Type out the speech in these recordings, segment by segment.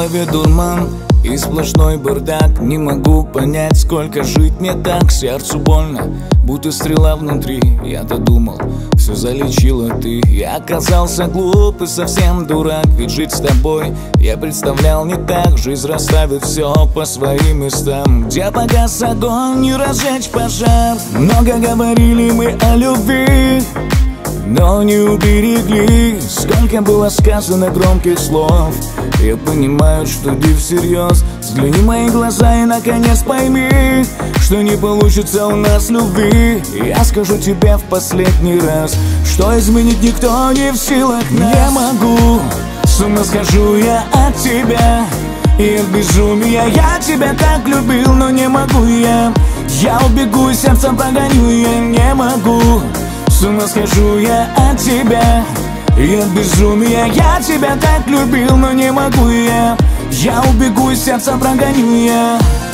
голове дурман и сплошной бардак. Не могу понять, сколько жить мне так. Сердцу больно, будто стрела внутри. Я-то думал, все залечила ты. Я оказался глуп и совсем дурак. Ведь жить с тобой я представлял не так. Жизнь расставит все по своим местам. Где погас огонь, не разжечь пожар. Много говорили мы о любви, но не уберегли. Сколько было сказано громких слов. Я понимаю, что ты всерьез. Взгляни в мои глаза и наконец пойми, что не получится у нас любви. Я скажу тебе в последний раз, что изменить никто не в силах нас. Не могу, с ума схожу я от тебя. И от безумия я тебя так любил, но не могу я. Я убегу и сердцем прогоню, я не могу. С ума схожу я от тебя. И от безумия я тебя так любил, но не могу я. Я убегу и сердце прогоню я.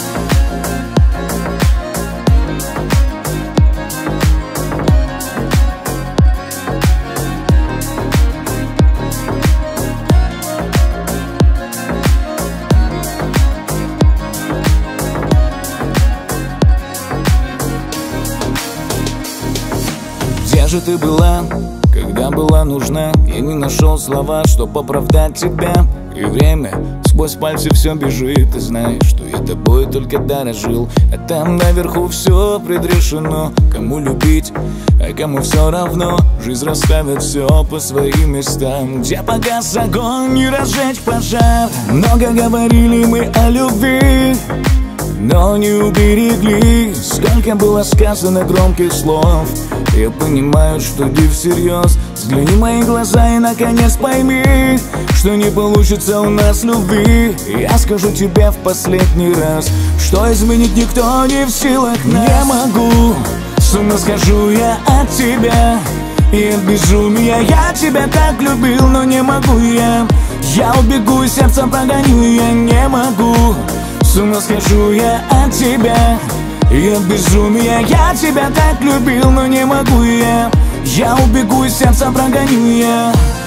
Где же ты была, когда была нужна? Я не нашел слова, чтоб оправдать тебя. И время сквозь пальцы все бежит. Ты знаешь, что я тобой только дорожил. А там наверху все предрешено. Кому любить, а кому все равно. Жизнь расставит все по своим местам. Где погас огонь, не разжечь пожар. Много говорили мы о любви, но не уберегли. Сколько было сказано громких слов. Я понимаю, что ты всерьез. Взгляни в мои глаза и наконец пойми, что не получится у нас любви. Я скажу тебе в последний раз, что изменить никто не в силах нас. Не могу, с ума схожу я от тебя. И от безумия я тебя так любил, но не могу я. Я убегу и сердцем прогоню, я не могу. С ума схожу я от тебя. И от безумия я тебя так любил, но не могу я. Я убегу и сердцем прогоню я.